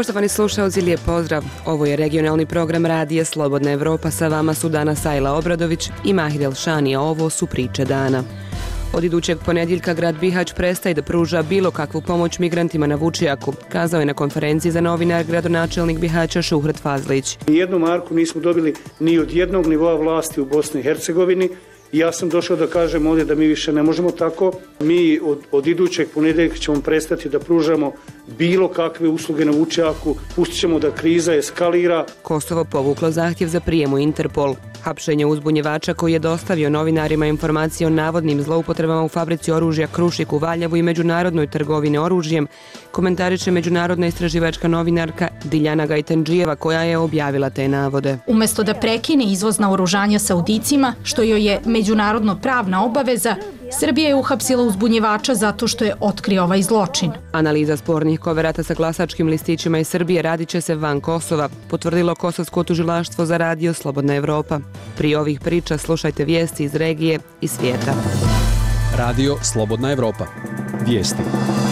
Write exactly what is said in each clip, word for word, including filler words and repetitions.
Poštovani slušalci, lijep pozdrav. Ovo je regionalni program radija Slobodna Evropa. Sa vama su danas Ajla Obradović i Mahir Elšani, a ovo su priče dana. Od idućeg ponedjeljka grad Bihać prestaje da pruža bilo kakvu pomoć migrantima na Vučijaku, kazao je na konferenciji za novinar gradonačelnik Bihaća Šuhret Fazlić. Nijednu marku nismo dobili ni od jednog nivoa vlasti u Bosni i Hercegovini. Ja sam došao da kažem ovdje da mi više ne možemo tako. Mi od, od idućeg ponedjeljka ćemo prestati da pružamo bilo kakve usluge na Vučijaku. Pustit ćemo da kriza eskalira. Kosovo povuklo zahtjev za prijem u Interpol. Hapšenje uzbunjevača koji je dostavio novinarima informacije o navodnim zloupotrebama u fabrici oružja Krušik u Valjevu i međunarodnoj trgovini oružjem, komentariše međunarodna istraživačka novinarka Diljana Gajtandžijeva koja je objavila te navode. Umjesto da prekine izvoz naoružanja Saudicima, što joj je međunarodno pravna obaveza, Srbija je uhapsila uzbunjevača zato što je otkrio ovaj zločin. Analiza spornih koverata sa glasačkim listićima iz Srbije radit će se van Kosova, potvrdilo Kosovsko tužilaštvo za radio Slobodna Evropa. Prije ovih priča slušajte vijesti iz regije i svijeta. Radio Slobodna Evropa. Vijesti.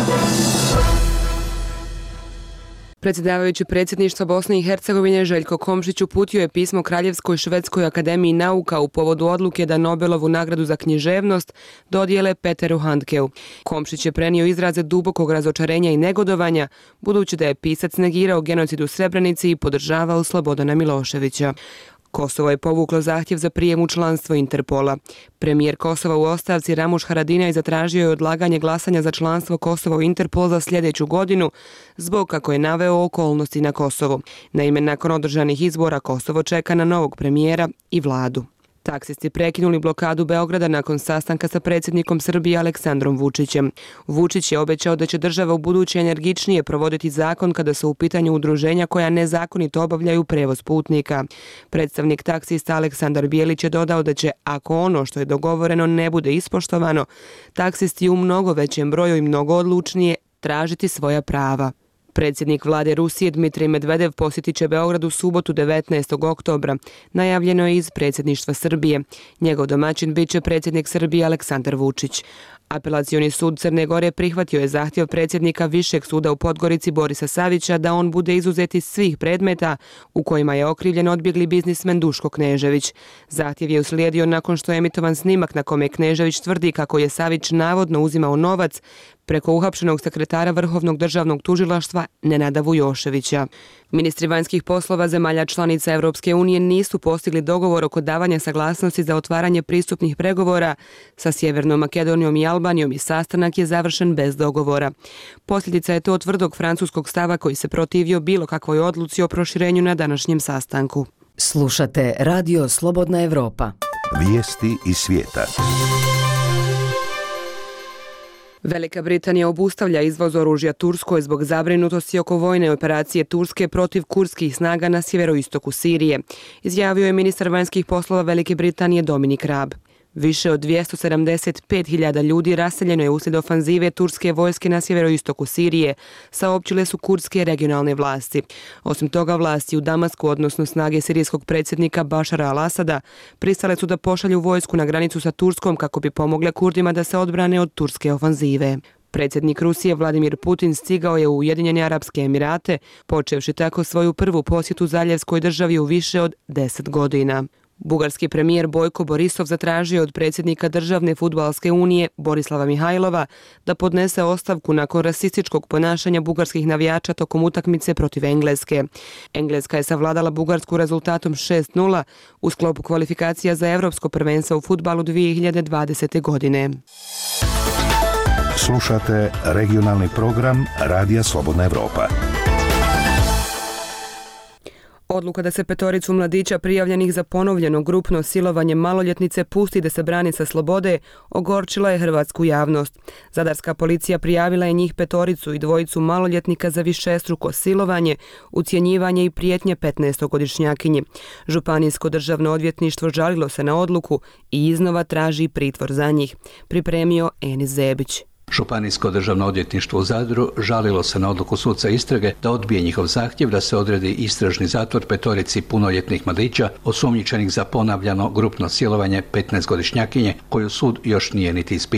Predsjedavajući predsjedništva Bosne i Hercegovine Željko Komšić uputio je pismo Kraljevskoj švedskoj akademiji nauka u povodu odluke da Nobelovu nagradu za književnost dodijele Peteru Handkeu. Komšić je prenio izraze dubokog razočarenja i negodovanja, budući da je pisac negirao genocid u Srebrenici i podržavao Slobodana Miloševića. Kosovo je povuklo zahtjev za prijem u članstvo Interpola. Premijer Kosova u ostavci Ramuš Haradinaj zatražio je odlaganje glasanja za članstvo Kosova u Interpol za sljedeću godinu, zbog kako je naveo okolnosti na Kosovu. Naime, nakon održanih izbora Kosovo čeka na novog premijera i vladu. Taksisti prekinuli blokadu Beograda nakon sastanka sa predsjednikom Srbije Aleksandrom Vučićem. Vučić je obećao da će država u buduće energičnije provoditi zakon kada su u pitanju udruženja koja nezakonito obavljaju prevoz putnika. Predstavnik taksista Aleksandar Bijelić je dodao da će, ako ono što je dogovoreno ne bude ispoštovano, taksisti u mnogo većem broju i mnogo odlučnije tražiti svoja prava. Predsjednik vlade Rusije Dmitrij Medvedev posjetit će Beograd u subotu devetnaestog oktobra. Najavljeno je iz predsjedništva Srbije. Njegov domaćin bit će predsjednik Srbije Aleksandar Vučić. Apelacioni sud Crne Gore prihvatio je zahtjev predsjednika Višeg suda u Podgorici Borisa Savića da on bude izuzet iz svih predmeta u kojima je okrivljen odbjegli biznismen Duško Knežević. Zahtjev je uslijedio nakon što je emitovan snimak na kome Knežević tvrdi kako je Savić navodno uzimao novac preko uhapšenog sekretara Vrhovnog državnog tužilaštva Nenada Vujoševića. Ministri vanjskih poslova zemalja članica Europske unije nisu postigli dogovor oko davanja saglasnosti za otvaranje pristupnih pregovora sa Sjevernom Makedonijom i Albanijom i sastanak je završen bez dogovora. Posljedica je to tvrdog francuskog stava koji se protivio bilo kakvoj odluci o proširenju na današnjem sastanku. Slušate Radio Slobodna Evropa. Vijesti iz svijeta. Velika Britanija obustavlja izvoz oružja Turskoj zbog zabrinutosti oko vojne operacije Turske protiv kurdskih snaga na sjeveroistoku Sirije, izjavio je ministar vanjskih poslova Velike Britanije Dominic Raab. Više od dvjesto sedamdeset pet hiljada ljudi raseljeno je uslijed ofanzive turske vojske na sjeveroistoku Sirije, saopćile su kurdske regionalne vlasti. Osim toga, vlasti u Damasku, odnosno snage sirijskog predsjednika Bašara al-Asada, pristale su da pošalju vojsku na granicu sa Turskom kako bi pomogle Kurdima da se odbrane od turske ofanzive. Predsjednik Rusije Vladimir Putin stigao je u Ujedinjene Arapske Emirate, počevši tako svoju prvu posjetu zaljevskoj državi u više od deset godina. Bugarski premijer Bojko Borisov zatražio od predsjednika Državne fudbalske unije Borislava Mihajlova da podnese ostavku nakon rasističkog ponašanja bugarskih navijača tokom utakmice protiv Engleske. Engleska je savladala Bugarsku rezultatom šest nula u sklopu kvalifikacija za Europsko prvenstvo u fudbalu dvije hiljade dvadesete. godine. Slušate regionalni program Radija Slobodna Evropa. Odluka da se petoricu mladića prijavljenih za ponovljeno grupno silovanje maloljetnice pusti da se brani sa slobode ogorčila je hrvatsku javnost. Zadarska policija prijavila je njih petoricu i dvojicu maloljetnika za višestruko silovanje, ucjenjivanje i prijetnje petnaestogodišnjakinji. Županijsko državno odvjetništvo žalilo se na odluku i iznova traži pritvor za njih, pripremio Enis Zebić. Županijsko državno odvjetništvo u Zadru žalilo se na odluku suca istrage da odbije njihov zahtjev da se odredi istražni zatvor petorici punoljetnih mladića osumnjičenih za ponavljano grupno silovanje petnaestogodišnjakinje koju sud još nije niti ispitao.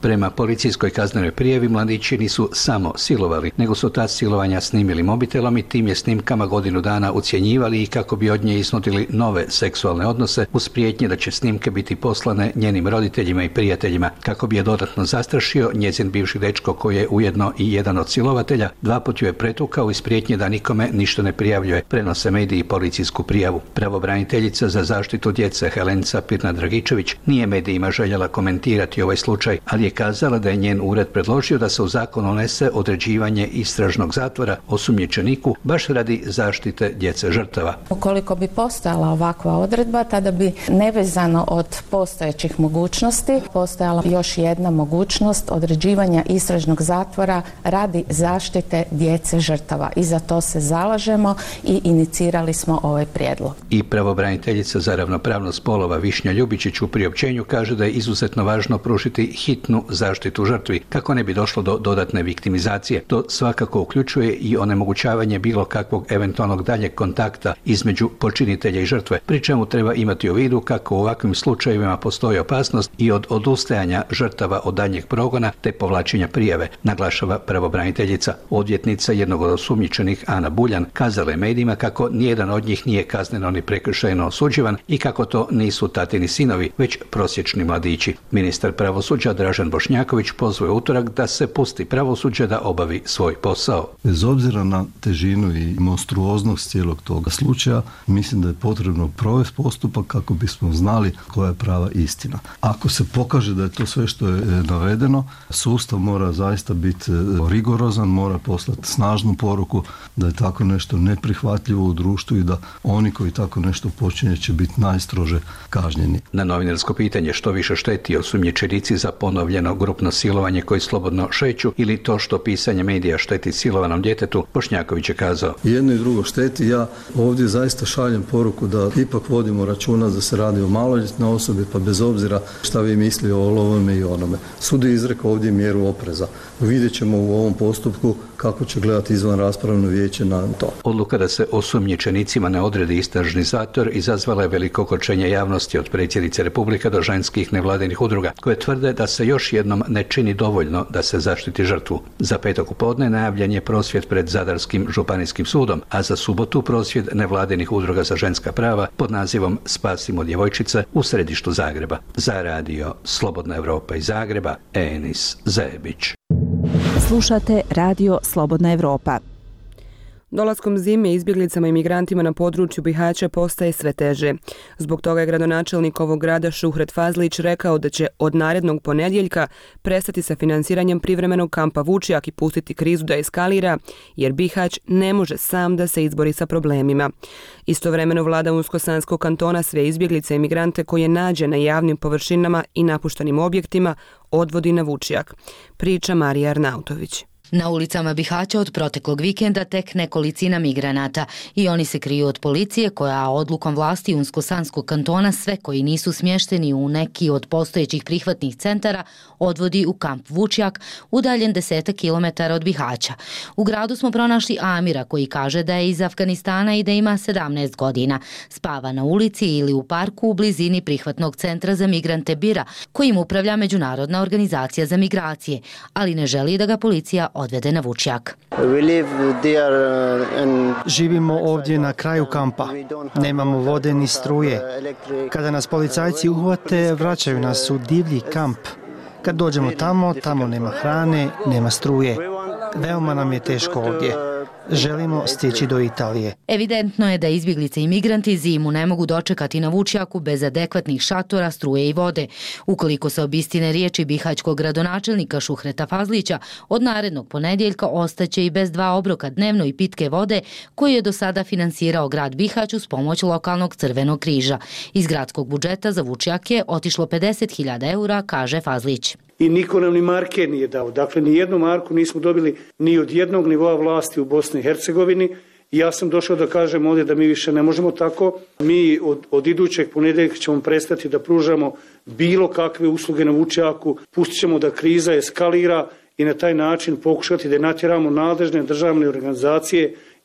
Prema policijskoj kaznenoj prijavi mladići nisu samo silovali, nego su ta silovanja snimili mobitelom i tim je snimkama godinu dana ucjenjivali i kako bi od nje isnutili nove seksualne odnose uz prijetnje da će snimke biti poslane njenim roditeljima i prijateljima. Kako bi je dodatno zastrašio, njezin bivši dečko koji je ujedno i jedan od silovatelja, dva put ju je pretukao iz prijetnje da nikome ništa ne prijavljuje, prenose mediji policijsku prijavu. Pravobraniteljica za zaštitu djece Helenca Pirnat-Dragičević nije medijima željela komentirati ovaj slučaj, ali je kazala da je njen ured predložio da se u zakon unese određivanje istražnog zatvora osumnjičeniku baš radi zaštite djece žrtava. Ukoliko bi postojala ovakva odredba, tada bi nevezano od postojećih mogućnosti postojala još jedna mogućnost određivanja istražnog zatvora radi zaštite djece žrtava. I za to se zalažemo i inicirali smo ovaj prijedlog. I pravobraniteljica za ravnopravnost spolova Višnja Ljubičić u priopćenju kaže da je izuzetno važno pružiti hitnu zaštitu žrtvi kako ne bi došlo do dodatne viktimizacije. To svakako uključuje i onemogućavanje bilo kakvog eventualnog daljeg kontakta između počinitelja i žrtve, pri čemu treba imati u vidu kako u ovakvim slučajevima postoji opasnost i od odustajanja žrtava od daljnjeg progona te povlačenja prijave, naglašava pravobraniteljica. Odvjetnica jednog od osumnjičenih Ana Buljan kazala je medijima kako nijedan od njih nije kazneno ni prekršajno osuđivan i kako to nisu tatini sinovi, već prosječni mladići. Ministar pravosuđa Dražen Bošnjaković pozvao je utorak da se pusti pravosuđe da obavi svoj posao. Bez obzira na težinu i monstruoznost cijelog toga slučaja, mislim da je potrebno provesti postupak kako bismo znali koja je prava istina. Ako se pokaže da je to sve što je navedeno, sustav mora zaista biti rigorozan, mora poslati snažnu poruku da je tako nešto neprihvatljivo u društvu i da oni koji tako nešto počinje će biti najstrože kažnjeni. Na novinarsko pitanje što više šteti osumnjičenici za ponovljeno grupno silovanje koji slobodno šeću ili to što pisanje medija šteti silovanom djetetu, Bošnjaković je kazao: jedno i drugo šteti. Ja ovdje zaista šaljem poruku da ipak vodimo računa da se radi o maloljetnoj osobi, pa bez obzira šta vi misli o ovome i onome. Sud je izrekao ovdje mjeru opreza. Vidjet ćemo u ovom postupku kako će gledati izvan raspravno vijeće na to. Odluka da se osumnjičenicima ne odredi istražni zatvor izazvala je veliko ogorčenje javnosti od predsjednice Republike do ženskih nevladinih udruga, koje tvrde da se još jednom ne čini dovoljno da se zaštiti žrtvu. Za petak popodne najavljen je prosvjed pred Zadarskim županijskim sudom, a za subotu prosvjed nevladinih udruga za ženska prava pod nazivom Spasimo djevojčice u središtu Zagreba. Za radio Slobodna Evropa iz Zagreba, Enis Zebić. Slušate radio Slobodna Evropa. Dolaskom zime izbjeglicama i migrantima na području Bihaća postaje sve teže. Zbog toga je gradonačelnik ovog grada Šuhret Fazlić rekao da će od narednog ponedjeljka prestati sa finansiranjem privremenog kampa Vučjak i pustiti krizu da eskalira, jer Bihać ne može sam da se izbori sa problemima. Istovremeno vlada Unsko-Sanskog kantona sve izbjeglice i migrante koje nađe na javnim površinama i napuštenim objektima odvodi na Vučjak. Priča Marija Arnautović. Na ulicama Bihaća od proteklog vikenda tek nekolicina migranata i oni se kriju od policije koja odlukom vlasti Unsko-Sanskog kantona sve koji nisu smješteni u neki od postojećih prihvatnih centara odvodi u kamp Vučjak, udaljen desetak kilometara od Bihaća. U gradu smo pronašli Amira koji kaže da je iz Afganistana i da ima sedamnaest godina. Spava na ulici ili u parku u blizini prihvatnog centra za migrante Bira, kojim upravlja Međunarodna organizacija za migracije, ali ne želi da ga policija odvede na Vučjak. Živimo ovdje na kraju kampa. Nemamo vode ni struje. Kada nas policajci uhvate, vraćaju nas u divlji kamp. Kad dođemo tamo, tamo nema hrane, nema struje. Veoma nam je teško ovdje. Želimo stići do Italije. Evidentno je da izbjeglice i migranti zimu ne mogu dočekati na Vučjaku bez adekvatnih šatora, struje i vode. Ukoliko se obistine riječi bihaćkog gradonačelnika Šuhreta Fazlića, od narednog ponedjeljka ostaće i bez dva obroka dnevno i pitke vode koju je do sada finansirao grad Bihać uz pomoć lokalnog Crvenog križa. Iz gradskog budžeta za Vučjak je otišlo pedeset hiljada eura, kaže Fazlić. I niko nam ni marke nije dao. Dakle, ni jednu marku nismo dobili ni od jednog nivoa vlasti u Bosni i Hercegovini. I ja sam došao da kažem ovdje da mi više ne možemo tako. Mi od, od idućeg ponedjeljka ćemo prestati da pružamo bilo kakve usluge na Vučjaku. Pustit ćemo da kriza eskalira i na taj način pokušati da natjeramo nadležne državne organizacije,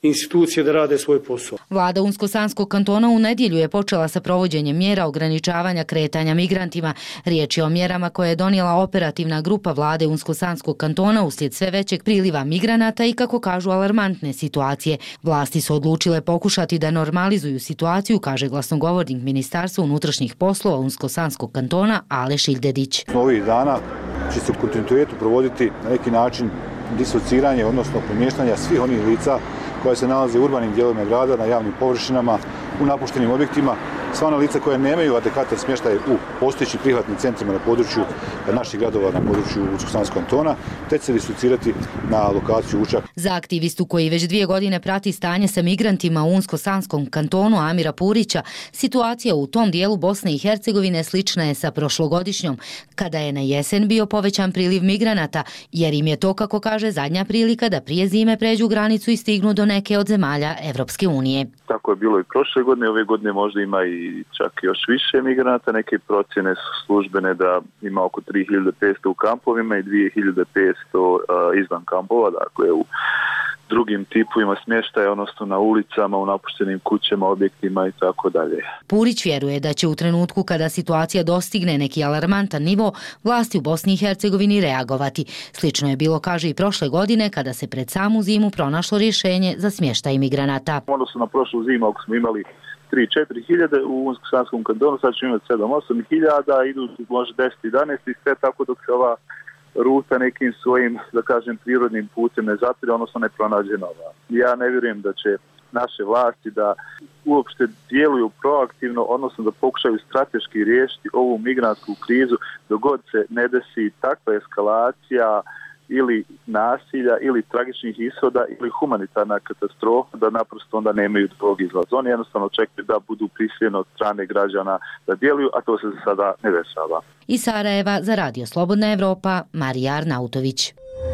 institucije da rade svoj posao. Vlada Unsko-Sanskog kantona u nedjelju je počela sa provođenjem mjera ograničavanja kretanja migrantima. Riječ je o mjerama koje je donijela operativna grupa vlade Unsko-Sanskog kantona uslijed sve većeg priliva migranata i, kako kažu, alarmantne situacije. Vlasti su odlučile pokušati da normalizuju situaciju, kaže glasnogovornik Ministarstva unutrašnjih poslova Unsko-Sanskog kantona Aleš Ildedić. Ovih dana će se u kontinuitetu provoditi na neki način disociranje, odnosno premještanja svih onih lica koja se nalaze u urbanim dijelovima grada, na javnim površinama, u napuštenim objektima, sva ona lica koja nemaju adekvatan smještaj u postojećim prihvatnim centrima na području naših gradova, na području Unsko-Sanskog kantona, te se disocirati na lokaciju Učak. Za aktivistu koji već dvije godine prati stanje sa migrantima u Unsko-Sanskom kantonu, Amira Purića, situacija u tom dijelu Bosne i Hercegovine slična je sa prošlogodišnjom, kada je na jesen bio povećan priliv migranata, jer im je to, kako kaže, zadnja prilika da prije zime pređu granicu i stignu do neke od zemalja Evropske unije. Tako je bilo i prošle godine, ove godine možda ima i čak još više migranata. Neke procjene su službene da ima oko tri hiljade petsto u kampovima i dvije hiljade petsto izvan kampova, dakle u drugim tipovima smještaja, odnosno na ulicama, u napuštenim kućama, objektima i tako dalje. Purić vjeruje da će u trenutku kada situacija dostigne neki alarmantan nivo, vlasti u Bosni i Hercegovini reagovati. Slično je bilo, kaže, i prošle godine kada se pred samu zimu pronašlo rješenje za smještaj migranata. Odnosno na prošlu zimu, ako smo imali tri do četiri hiljade u Unsko-Sanskom kantonu, sad ćemo imati sedam do osam hiljada, idu možda deset do jedanaest i sve tako dok se ova ruta nekim svojim, da kažem, prirodnim putem ne zatire, odnosno ne pronađe nova. Ja ne vjerujem da će naše vlasti da uopšte djeluju proaktivno, odnosno da pokušaju strateški riješiti ovu migrantsku krizu dok god se ne desi takva eskalacija ili nasilja, ili tragičnih ishoda, ili humanitarna katastrofa, da naprosto onda nemaju drugog izlaza. Oni jednostavno čekaju da budu prisiljeni od strane građana da djeluju, a to se za sada ne dešava. Iz Sarajeva za Radio Slobodna Evropa, Marija Arnautović.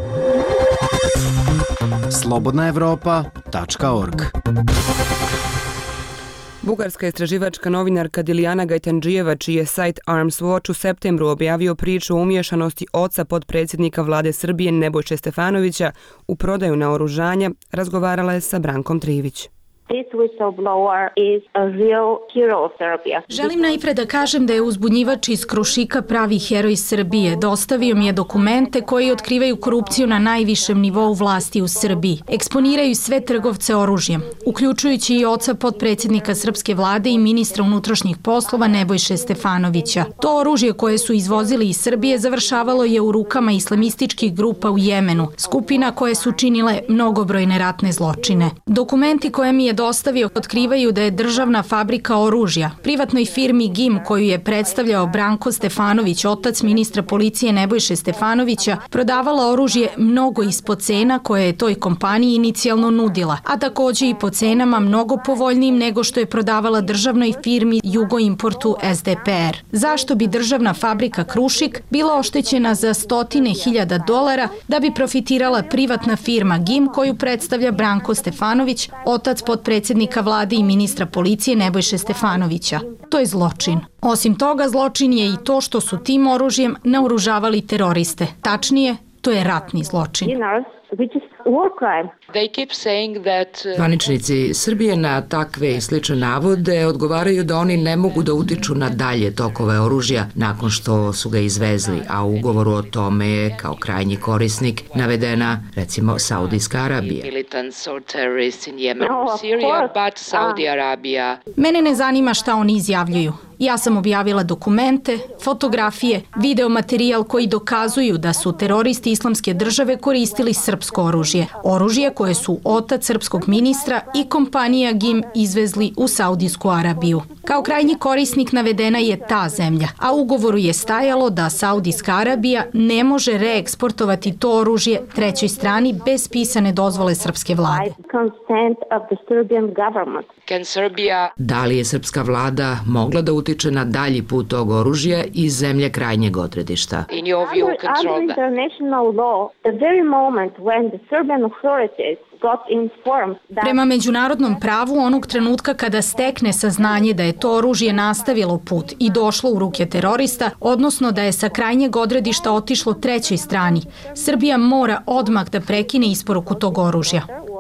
slobodna evropa tačka org. Bugarska istraživačka novinarka Dilijana Gajtandžijeva, čiji je sajt Arms Watch u septembru objavio priču o umješanosti oca potpredsjednika vlade Srbije Nebojše Stefanovića u prodaju naoružanja, razgovarala je sa Brankom Trivić. Želim najpre da kažem da je uzbunjivač iz Krušika pravi heroj Srbije. Dostavio mi je dokumente koji otkrivaju korupciju na najvišem nivou vlasti u Srbiji. Eksponiraju sve trgovce oružjem, uključujući i oca potpredsjednika srpske vlade i ministra unutrašnjih poslova Nebojše Stefanovića. To oružje koje su izvozili iz Srbije završavalo je u rukama islamističkih grupa u Jemenu, skupina koje su činile mnogobrojne ratne zločine. Dokumenti koje mi je dostavio otkrivaju da je državna fabrika oružja privatnoj firmi G I M, koju je predstavljao Branko Stefanović, otac ministra policije Nebojše Stefanovića, prodavala oružje mnogo ispod cena koje je toj kompaniji inicijalno nudila, a također i po cenama mnogo povoljnijim nego što je prodavala državnoj firmi Jugoimportu S D P R. Zašto bi državna fabrika Krušik bila oštećena za stotine hiljada dolara da bi profitirala privatna firma G I M koju predstavlja Branko Stefanović, otac potpredsjednika vlade i ministra policije Nebojše Stefanovića? To je zločin. Osim toga, zločin je i to što su tim oružjem naoružavali teroriste. Tačnije, to je ratni zločin. Zvaničnici Srbije na takve i slične navode odgovaraju da oni ne mogu da utiču na dalje tokove oružja nakon što su ga izvezli, a u ugovoru o tome je kao krajnji korisnik navedena recimo Saudijska Arabija. Mene ne zanima šta oni izjavljuju. Ja sam objavila dokumente, fotografije, video materijal koji dokazuju da su teroristi Islamske države koristili srpsko oružje. Oružje koje su otac srpskog ministra i kompanija G I M izvezli u Saudijsku Arabiju. Kao krajnji korisnik navedena je ta zemlja, a u ugovoru je stajalo da Saudijska Arabija ne može reeksportovati to oružje trećoj strani bez pisane dozvole srpske vlade. Da li je srpska vlada mogla da utiče na dalji put tog oružja iz zemlje krajnjeg odredišta? Prema međunarodnom pravu, onog trenutka kada stekne saznanje da je to oružje nastavilo put i došlo u ruke terorista, odnosno da je sa krajnjeg odredišta otišlo trećoj strani, Srbija mora odmah da prekine isporuku tog oružja.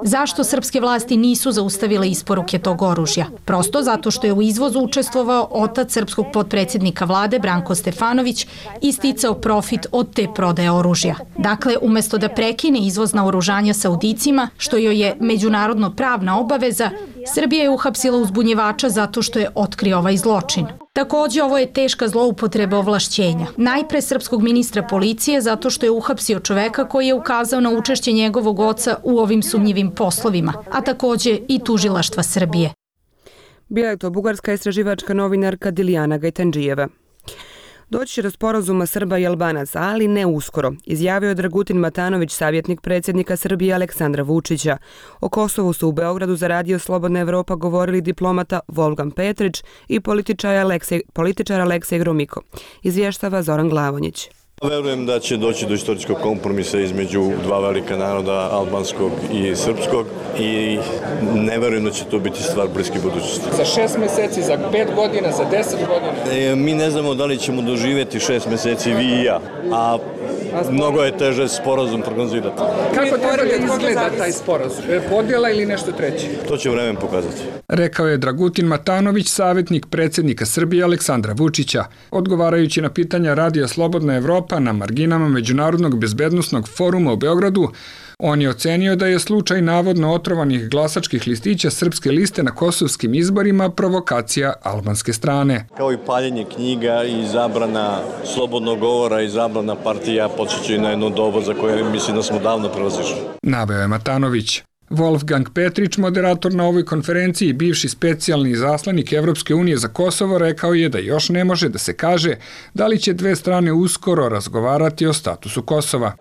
Zašto srpske vlasti nisu zaustavile isporuke tog oružja? Prosto zato što je u izvozu učestvovao otac srpskog potpredsjednika vlade Branko Stefanović i sticao profit od te prodaje oružja. Dakle, umesto da prekine izvoz naoružanja Saudicima, što joj je međunarodno pravna obaveza, Srbija je uhapsila uzbunjivača zato što je otkrio ovaj zločin. Takođe, ovo je teška zloupotreba ovlašćenja. Najpre srpskog ministra policije zato što je uhapsio čoveka koji je ukazao na učešće njegovog oca u ovim sumnjivim poslovima, a takođe i tužilaštva Srbije. Bila je to bugarska istraživačka novinarka Dilijana Gajtandžijeva. Doći će do sporazuma Srba i Albanaca, ali ne uskoro, izjavio je Dragutin Matanović, savjetnik predsjednika Srbije Aleksandra Vučića. O Kosovu su u Beogradu za Radio Slobodna Evropa govorili diplomata Wolfgang Petrić i političar Aleksej, političar Aleksej Gromiko. Izvještava Zoran Glavonjić. Verujem da će doći do istorijskog kompromisa između dva velika naroda, albanskog i srpskog, i ne verujem da će to biti stvar bliske budućnosti. Za šest meseci, za pet godina, za deset godina? E, mi ne znamo da li ćemo doživjeti šest meseci, vi i ja, a mnogo je teže sporazum prognozirati. Kako treba da izgleda taj sporazum? Podjela ili nešto treće? To će vremen pokazati. Rekao je Dragutin Matanović, savjetnik predsjednika Srbije Aleksandra Vučića, odgovarajući na pitanja Radija Slobodna Evropa na marginama Međunarodnog bezbednosnog foruma u Beogradu. On je ocenio da je slučaj navodno otrovanih glasačkih listića srpske liste na kosovskim izborima provokacija albanske strane. Kao i paljenje knjiga i zabrana slobodnog govora i zabrana partija podsjećaju na jedno doba za koje mislim da smo davno prelazišli. Naveo je Matanović. Wolfgang Petrić, moderator na ovoj konferenciji i bivši specijalni izaslanik Evropske unije za Kosovo, rekao je da još ne može da se kaže da li će dve strane uskoro razgovarati o statusu Kosova.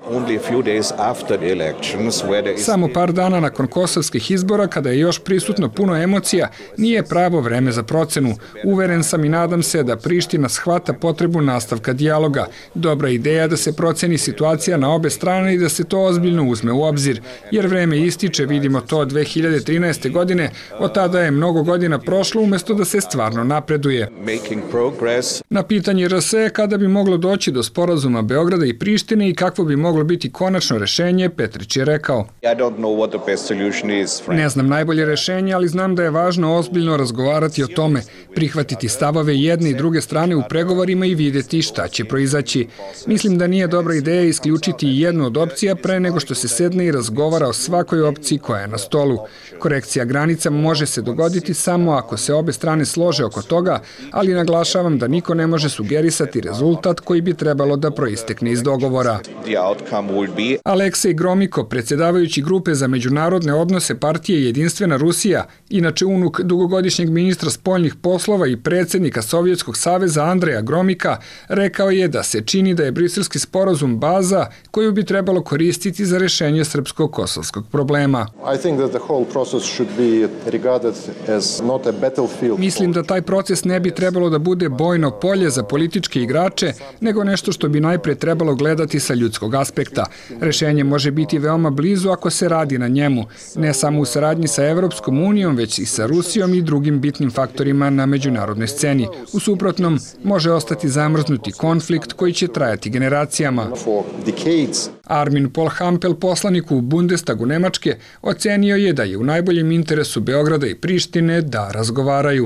Samo par dana nakon kosovskih izbora, kada je još prisutno puno emocija, nije pravo vreme za procenu. Uveren sam i nadam se da Priština shvata potrebu nastavka dijaloga. Dobra ideja da se proceni situacija na obe strane i da se to ozbiljno uzme u obzir, jer vreme ističe, vidimo to dve hiljade trinaeste. godine, od tada je mnogo godina prošlo umjesto da se stvarno napreduje. Na pitanje R S kada bi moglo doći do sporazuma Beograda i Prištine i kakvo bi moglo biti konačno rešenje, Petrić je rekao: Ne znam najbolje rešenje, ali znam da je važno ozbiljno razgovarati o tome, prihvatiti stavove jedne i druge strane u pregovorima i vidjeti šta će proizaći. Mislim da nije dobra ideja isključiti jednu od opcija pre nego što se sedne i razgovara o svakoj opciji koja je na stolu. Korekcija granica može se dogoditi samo ako se obe strane slože oko toga, ali naglašavam da niko ne može sugerisati rezultat koji bi trebalo da proistekne iz dogovora. Aleksej Gromiko, predsjedavajući grupe za međunarodne odnose partije Jedinstvena Rusija, inače unuk dugogodišnjeg ministra spoljnih poslova i predsjednika Sovjetskog saveza Andreja Gromika, rekao je da se čini da je briselski sporazum baza koju bi trebalo koristiti za rešenje srpsko-kosovskog problema. Mislim da taj proces ne bi trebalo da bude bojno polje za političke igrače, nego nešto što bi najpre trebalo gledati sa ljudskog aspekta. Rešenje može biti veoma blizu ako se radi na njemu, ne samo u saradnji sa Evropskom unijom, već i sa Rusijom i drugim bitnim faktorima na međunarodnoj sceni. U suprotnom, može ostati zamrznuti konflikt koji će trajati generacijama. Armin Polhampel, poslanik u Bundestagu Nemačke, ocenio je da je u najboljem interesu Beograda i Prištine da razgovaraju.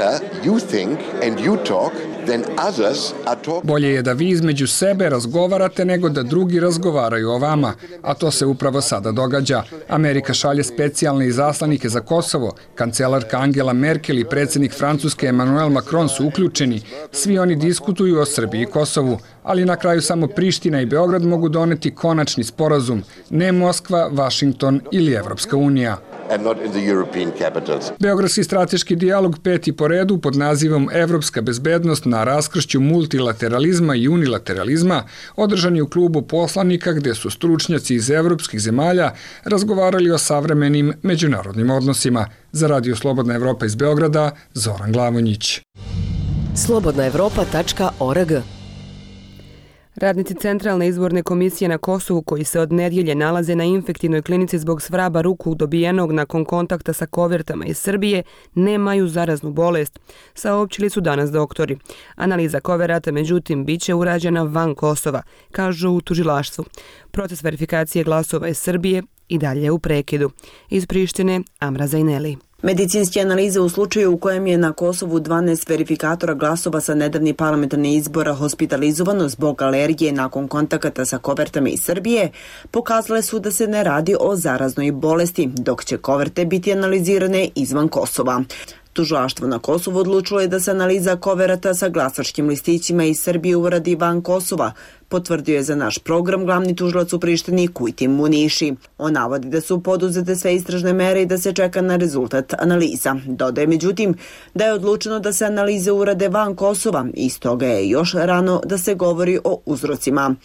Bolje je da vi između sebe razgovarate nego da drugi razgovaraju o vama, a to se upravo sada događa. Amerika šalje specijalne izaslanike za Kosovo, kancelarka Angela Merkel i predsjednik Francuske Emmanuel Macron su uključeni. Svi oni diskutuju o Srbiji i Kosovu, ali na kraju samo Priština i Beograd mogu doneti konačni sporazum, ne Moskva, Vašington ili Evropska unija. Beogradski strateški dijalog peti po redu pod nazivom Evropska bezbednost na raskršću multilateralizma i unilateralizma održan je u klubu poslanika gde su stručnjaci iz evropskih zemalja razgovarali o savremenim međunarodnim odnosima. Za Radio Slobodna Evropa iz Beograda, Zoran Glavonjić. slobodna evropa tačka org. Radnici Centralne izborne komisije na Kosovu koji se od nedjelje nalaze na infektivnoj klinici zbog svraba ruku dobijenog nakon kontakta sa kovertama iz Srbije nemaju zaraznu bolest, saopćili su danas doktori. Analiza koverata, međutim, bit će urađena van Kosova, kažu u tužilaštvu. Proces verifikacije glasova iz Srbije i dalje u prekidu. Iz Prištine, Amra Zajneli. Medicinske analize u slučaju u kojem je na Kosovu dvanaest verifikatora glasova sa nedavnih parlamentarnih izbora hospitalizovano zbog alergije nakon kontakata sa kovertama iz Srbije, pokazale su da se ne radi o zaraznoj bolesti, dok će koverte biti analizirane izvan Kosova. Tužilaštvo na Kosovu odlučilo je da se analiza koverata sa glasačkim listićima iz Srbije uradi van Kosova, potvrdio je za naš program glavni tužilac u Prištini Kujtim Muniši. On navodi da su poduzete sve istražne mere i da se čeka na rezultat analiza. Dodaje međutim da je odlučeno da se analize urade van Kosova i stoga je još rano da se govori o uzrocima.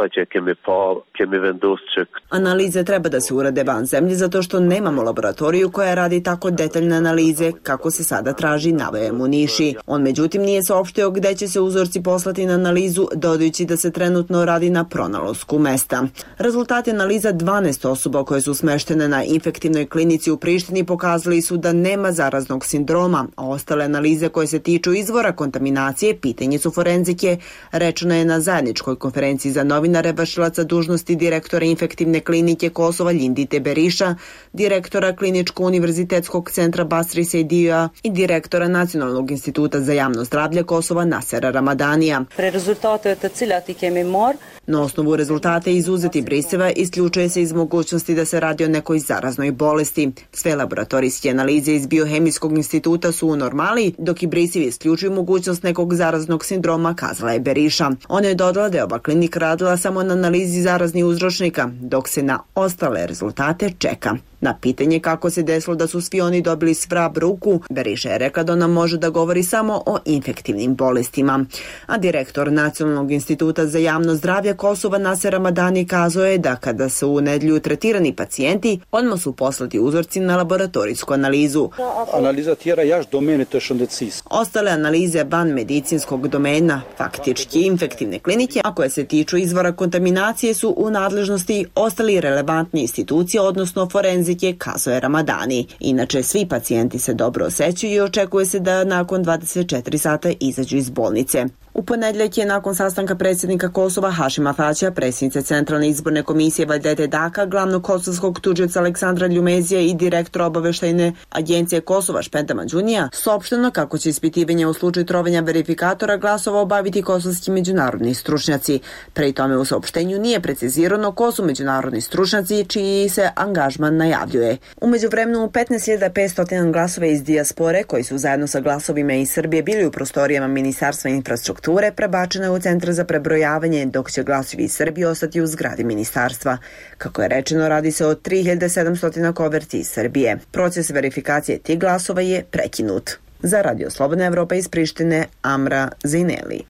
Analize treba da se urade van zemlje zato što nemamo laboratoriju koja radi tako detaljne analize kako se sada traži, naveo Muniši. On međutim nije saopštio gde će se uzorci poslati na analizu, dodajući da se trenutno radi na pronalasku mesta. Rezultati analiza dvanaest osoba koje su smeštene na infektivnoj klinici u Prištini pokazali su da nema zaraznog sindroma, a ostale analize koje se tiču izvora kontaminacije pitanje su forenzike, rečeno je na zajedničkoj konferenciji za novinare vršilaca dužnosti direktora infektivne klinike Kosova Ljindite Beriša, direktora Kliničko-univerzitetskog centra Basri Sejdija i direktora Nacionalnog instituta za javno zdravlje Kosova Nasera Ramadanija. Pre rezultate od ciljati kemi mor. Na osnovu rezultate izuzeti briseva isključuje se iz mogućnosti da se radi o nekoj zaraznoj bolesti. Sve laboratorijske analize iz Biohemijskog instituta su u normali, dok i brisevi isključuju mogućnost nekog zaraznog sindroma, kazala je Beriša. Ona je dodala da je ova klinika radila samo na analizi zaraznih uzročnika, dok se na ostale rezultate čeka. Na pitanje kako se desilo da su svi oni dobili svrab ruku, Beriša je rekla da ona može da govori samo o infektivnim bolestima. A direktor Nacionalnog instituta za javno zdravlje Kosova Naser Ramadani kazao je da kada su u nedjelju tretirani pacijenti, odmah su poslati uzorci na laboratorijsku analizu. Analiza tjera jaš domene tešondecis. Ostale analize van medicinskog domena, faktički infektivne klinike, a koje se tiču izvora kontaminacije, su u nadležnosti ostali relevantni institucije, odnosno forenzike, kazao je Ramadani. Inače, svi pacijenti se dobro osjećaju i očekuje se da nakon dvadeset četiri sata izađu iz bolnice. U ponedjeljak je nakon sastanka predsjednika Kosova Hašima Tačija, predsjednice Centralne izborne komisije Vajdete Daka, glavnog kosovskog tužioca Aleksandra Ljumezija i direktora obaveštajne agencije Kosova Špenta Mađunija, saopšteno kako će ispitivanje u slučaju trovanja verifikatora glasova obaviti kosovski međunarodni stručnjaci. Pri tome u saopštenju nije precizirano ko su međunarodni stručnjaci čiji se angažman najavljuje. U međuvremenu petnaest hiljada petsto glasova iz dijaspore koji su zajedno sa glasovima iz Srbije bili u prostorijama Ministarstva infrastrukture prebačena je u centar za prebrojavanje, dok će glasovi iz Srbije ostati u zgradi ministarstva. Kako je rečeno, radi se o tri hiljade sedamsto koverti iz Srbije. Proces verifikacije tih glasova je prekinut. Za Radio Slobodna Evropa iz Prištine, Amra Zajneli.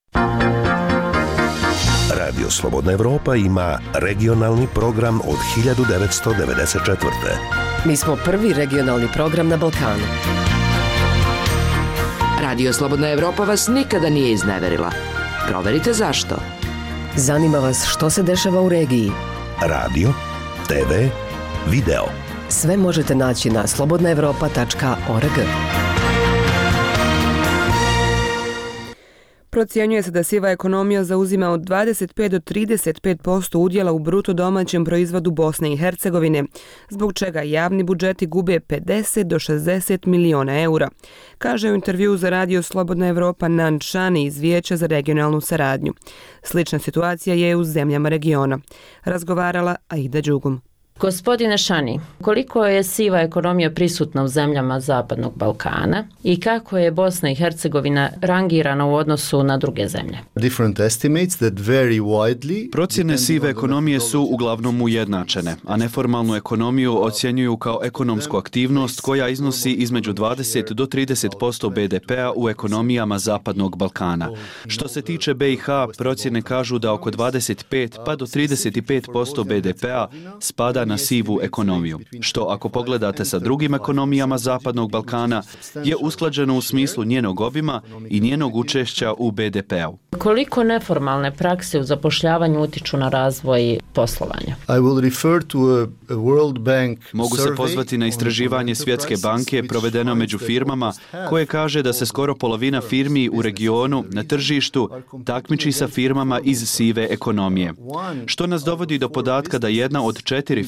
Radio Slobodna Evropa ima regionalni program od hiljadu devetsto devedeset četvrte. Mi smo prvi regionalni program na Balkanu. Radio Slobodna Evropa vas nikada nije izneverila. Proverite zašto. Zanima vas što se dešava u regiji. Radio, te ve, video. Sve možete naći na slobodna evropa tačka org. Procjenjuje se da siva ekonomija zauzima od dvadeset pet do trideset pet posto udjela u bruto domaćem proizvodu Bosne i Hercegovine, zbog čega javni budžeti gube pedeset do šezdeset miliona eura, kaže u intervju za Radio Slobodna Evropa Nan Šani iz Vijeća za regionalnu saradnju. Slična situacija je u zemljama regiona. Razgovarala Aida Đugum. Gospodine Šani, koliko je siva ekonomija prisutna u zemljama Zapadnog Balkana i kako je Bosna i Hercegovina rangirana u odnosu na druge zemlje? Procjene sive ekonomije su uglavnom ujednačene, a neformalnu ekonomiju ocjenjuju kao ekonomsku aktivnost koja iznosi između dvadeset do trideset posto be de pea u ekonomijama Zapadnog Balkana. Što se tiče be i ha, procjene kažu da oko dvadeset pet pa do trideset pet posto be de pea spada na sivu ekonomiju, što ako pogledate sa drugim ekonomijama Zapadnog Balkana je usklađeno u smislu njenog obima i njenog učešća u be de peu. Koliko neformalne prakse u zapošljavanju utiču na razvoj poslovanja? Mogu se pozvati na istraživanje Svjetske banke provedeno među firmama koje kaže da se skoro polovina firmi u regionu na tržištu takmiči sa firmama iz sive ekonomije. Što nas dovodi do podatka da jedna od četiri firme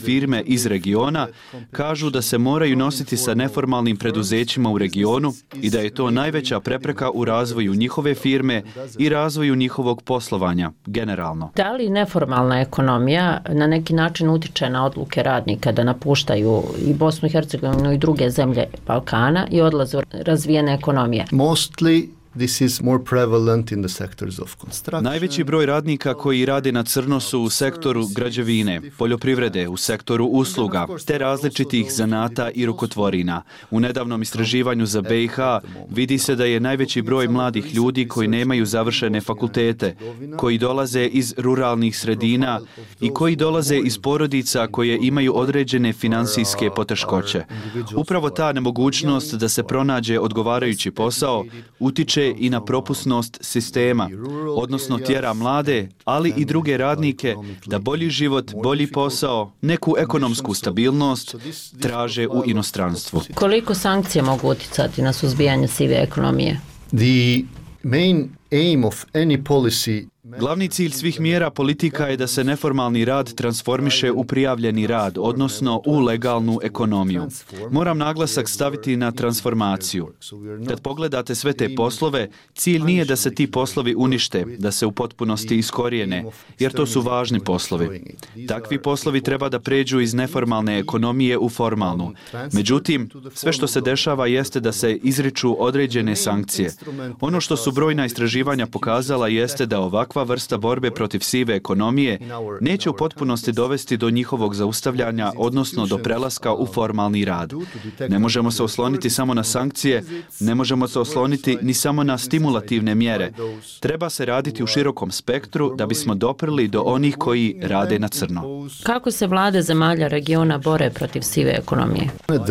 firme iz regiona, kažu da se moraju nositi sa neformalnim preduzećima u regionu i da je to najveća prepreka u razvoju njihove firme i razvoju njihovog poslovanja, generalno. Da li neformalna ekonomija na neki način utiče na odluke radnika da napuštaju i Bosnu i Hercegovinu i druge zemlje Balkana i odlaze u razvijene ekonomije? Mostly This is more prevalent in the sectors of construction. Najveći broj radnika koji rade na crno su u sektoru građevine, poljoprivrede, u sektoru usluga, te različitih zanata i rukotvorina. U nedavnom istraživanju za B i H vidi se da je najveći broj mladih ljudi koji nemaju završene fakultete, koji dolaze iz ruralnih sredina i koji dolaze iz porodica koje imaju određene finansijske poteškoće. Upravo ta nemogućnost da se pronađe odgovarajući posao utiče i na propusnost sistema, odnosno tjera mlade, ali i druge radnike da bolji život, bolji posao, neku ekonomsku stabilnost traže u inostranstvu. Koliko sankcije mogu uticati na suzbijanje sive ekonomije? The main aim of any policy Glavni cilj svih mjera politika je da se neformalni rad transformiše u prijavljeni rad, odnosno u legalnu ekonomiju. Moram naglasak staviti na transformaciju. Kad pogledate sve te poslove, cilj nije da se ti poslovi unište, da se u potpunosti iskorijene, jer to su važni poslovi. Takvi poslovi treba da pređu iz neformalne ekonomije u formalnu. Međutim, sve što se dešava jeste da se izriču određene sankcije. Ono što su brojna istraživanja pokazala jeste da ovakva vrsta borbe protiv sive ekonomije neće u potpunosti dovesti do njihovog zaustavljanja, odnosno do prelaska u formalni rad. Ne možemo se osloniti samo na sankcije, ne možemo se osloniti ni samo na stimulativne mjere. Treba se raditi u širokom spektru da bismo doprli do onih koji rade na crno. Kako se vlade zemalja regiona bore protiv sive ekonomije?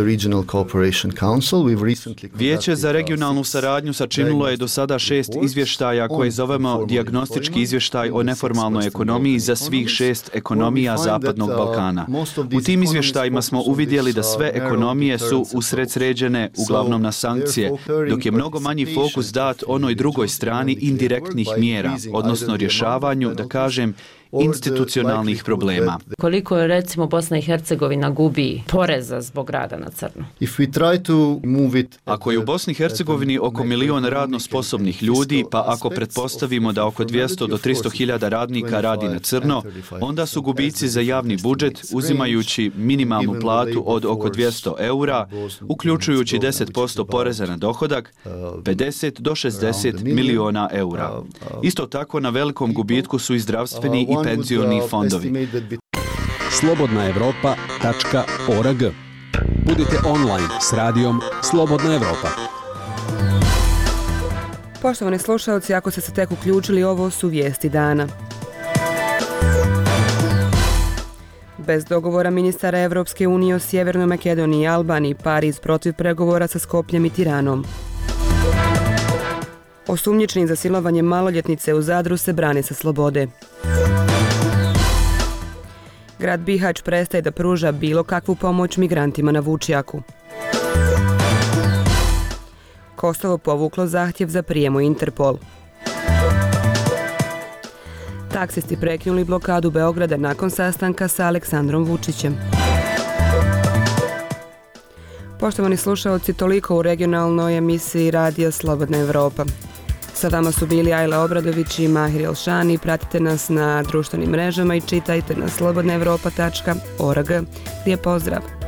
Vijeće za regionalnu saradnju sačinilo je do sada šest izvještaja koje zovemo dijagnostički izvještaj o neformalnoj ekonomiji za svih šest ekonomija Zapadnog Balkana. U tim izvještajima smo uvidjeli da sve ekonomije su usredsređene uglavnom na sankcije, dok je mnogo manji fokus dat onoj drugoj strani indirektnih mjera, odnosno rješavanju, da kažem, institucionalnih problema. Koliko je recimo Bosna i Hercegovina gubi poreza zbog rada na crno? Ako je u Bosni i Hercegovini oko milion radno sposobnih ljudi, pa ako pretpostavimo da oko dvjesto do tristo hiljada radnika radi na crno, onda su gubici za javni budžet, uzimajući minimalnu platu od oko dvjesto eura, uključujući deset posto poreza na dohodak, pedeset do šezdeset miliona eura. Isto tako na velikom gubitku su i zdravstveni i penzioni fondovi. slobodna evropa tačka org. Budite online s radijom Slobodna Evropa. Poštovani slušalci, ako ste se tek uključili, ovo su vijesti dana. Bez dogovora ministara Evropske unije o Sjevernoj Makedoniji i Albaniji, Pariz protiv pregovora sa Skopljem i Tiranom. Osumnjičeni za silovanje maloljetnice u Zadru se brani sa slobode. Grad Bihać prestaje da pruža bilo kakvu pomoć migrantima na Vučjaku. Kosovo povuklo zahtjev za prijem u Interpol. Taksisti prekinuli blokadu Beograda nakon sastanka sa Aleksandrom Vučićem. Poštovani slušalci, toliko u regionalnoj emisiji Radija Slobodna Evropa. Sa vama su bili Ajla Obradović i Mahir Elšani. Pratite nas na društvenim mrežama i čitajte na slobodna evropa tačka org. Lijep pozdrav!